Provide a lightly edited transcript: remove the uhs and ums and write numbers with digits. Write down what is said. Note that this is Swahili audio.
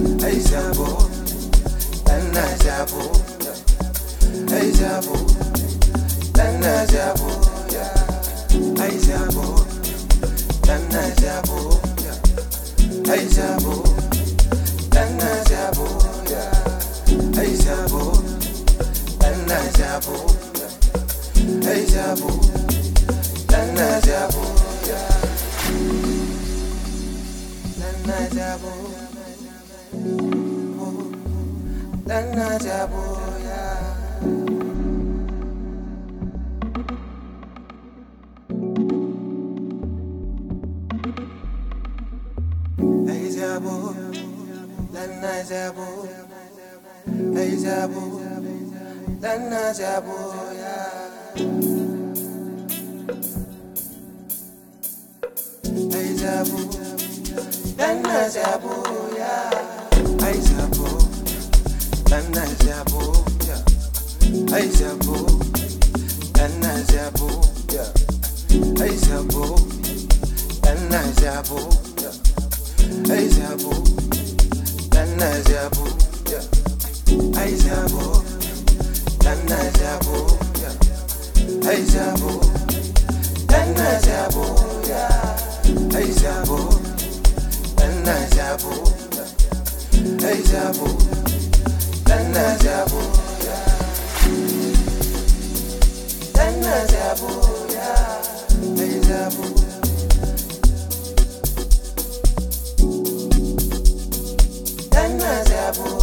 Hey Jabu, Dana Jabu, hey Jabu, Dana Jabu, hey Jabu, Dana Jabu, hey Jabu, Dana Jabu, hey Jabu, Dana Jabu, hey Jabu, Dana Jabu, Dana Jabu. Dana Jabu, hey Jabu, Dana Jabu, hey Jabu, Dana Jabu, hey Jabu, Dana Jabu, hey Jabu. Dana Jabu, hey Jabu, Dana Jabu, hey Jabu, Dana Jabu, hey Jabu, Dana Jabu, hey Jabu, Dana Jabu, hey Jabu, Dana Jabu, hey Jabu, Dana Jabu, hey Jabu. Dana Jabu, Dana Jabu, hey Jabu, Dana Jabu.